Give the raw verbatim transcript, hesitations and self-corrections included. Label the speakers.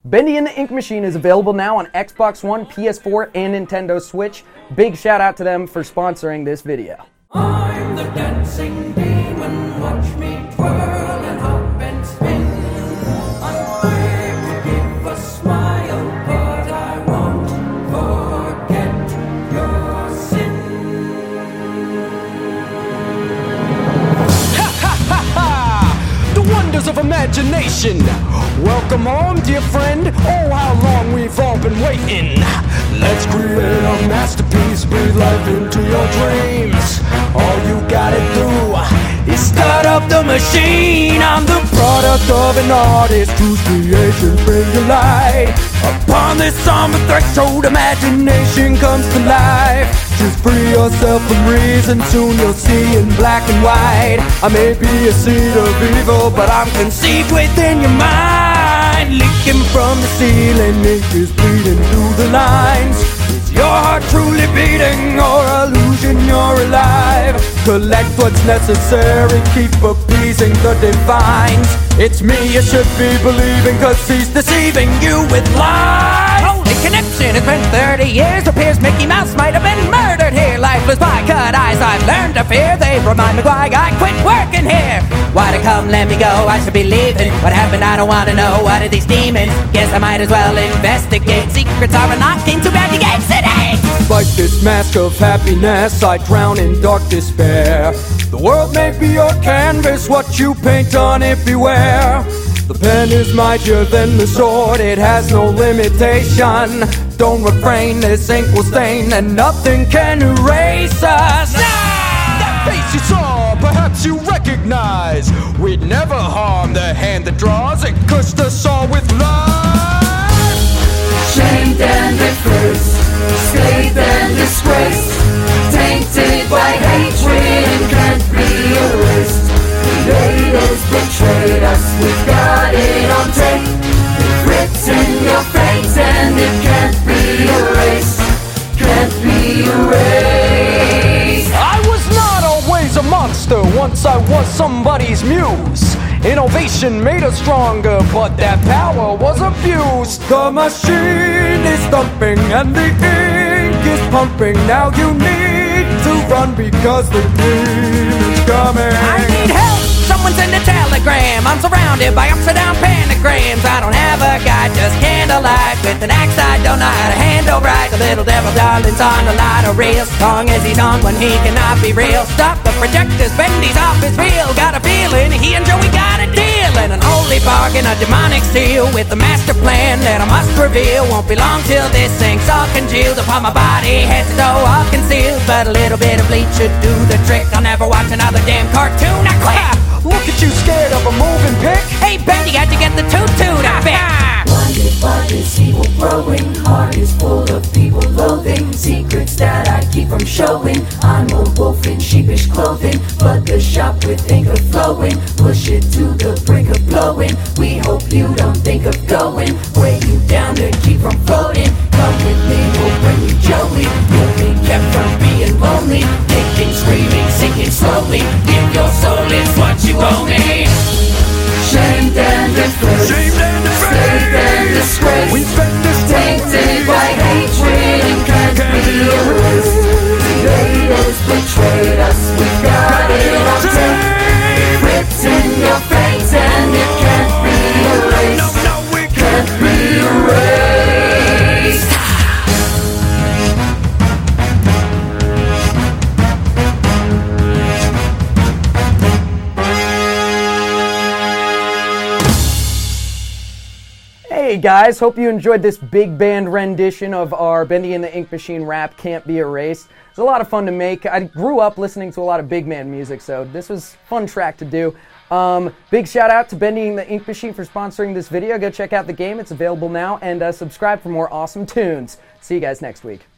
Speaker 1: Bendy and the Ink Machine is available now on Xbox One, P S four, and Nintendo Switch. Big shout out to them for sponsoring this video.
Speaker 2: I'm the dancing demon, watch me twirl and hop and spin. I'm quick to give a smile, but I won't forget your sin.
Speaker 3: Ha ha ha ha! The wonders of imagination. Welcome home, dear friend. Oh, how long we've all been waiting. Let's create a masterpiece, breathe life into your dreams. All you gotta do is start up the machine. I'm the product of an artist whose creations bring to light. Upon this somber threshold, imagination comes to life. Just free yourself from reason, soon you'll see in black and white. I may be a seed of evil, but I'm conceived within your mind. Leaking from the ceiling, ink is bleeding through the lines. Is your heart truly beating, or illusion you're alive? Collect what's necessary, keep appeasing the divines. It's me you should be believing, cause he's deceiving you with lies. Holy connection, it's been thirty years. Appears Mickey Mouse might have been murdered here. Lifeless by cut eyes I've learned to fear. They remind me why I quit working here. Why to come, let me go, I should be leaving. What happened, I don't wanna know. What are these demons? Guess I might as well investigate. Secrets are unlocking, too bad the game's today. Like this mask of happiness, I drown in dark despair. The world may be your canvas, what you paint on it beware. The pen is mightier than the sword, it has no limitation. Don't refrain, this ink will stain, and nothing can erase us. That face you saw, perhaps you recognize. We'd never harm the hand that draws, it cursed us all with life.
Speaker 2: Shamed and refused, scathed and disgraced, tainted by hatred and can't be erased. Creators betrayed us, we've got it on tape. We've written your fate and it can't be erased, can't be erased.
Speaker 3: I was not always a monster, once I was somebody's muse. Innovation made us stronger, but that power was abused. The machine is thumping and the ink is pumping. Now you need to run because the demon's coming. I need help! Someone send a telegram. I'm surrounded by upside down pentagrams. I don't have a guide, just candlelight. With an axe I don't know how to handle right. The little devil darling's on a lot of reels. Long as he's on when he cannot be real. Stop the projectors, Bendy's off his reel. Got a feeling he and Joey got a deal. And an holy bargain, a demonic seal. With a master plan that I must reveal. Won't be long till this thing's all congealed. Upon my body, head to toe, all concealed. But a little bit of bleach should do the trick. I'll never watch another damn cartoon, I quit. Look at you, scared of a moving pic. Hey, Bendy, how'd you get the toot-toot I bet?
Speaker 2: Blinded by this evil growing, heart is full of people loathing. Secrets that I keep from showing. I'm a wolf in sheepish clothing, but the shop with ink flowing. Push it to the brink of blowing. We hope you don't think of going. Weigh you down to keep from floating. Come with me, we'll bring you Joey. You'll be kept from being lonely. Kicking, screaming, sinking slowly. Give your soul, it's what you owe me. Shamed and refused,
Speaker 3: Shamed and afraid.
Speaker 2: scathed and disgraced,
Speaker 3: We've been
Speaker 2: tainted by hatred and can't be erased. Creators betrayed us, we've got it on tape. Written your fate and it can't be erased,
Speaker 3: No, no, we
Speaker 2: can't be erased.
Speaker 1: Hey guys, hope you enjoyed this big band rendition of our Bendy and the Ink Machine rap, Can't Be Erased. It's a lot of fun to make. I grew up listening to a lot of big band music, so this was a fun track to do. Um, big shout out to Bendy and the Ink Machine for sponsoring this video. Go check out the game, it's available now, and uh, subscribe for more awesome tunes. See you guys next week.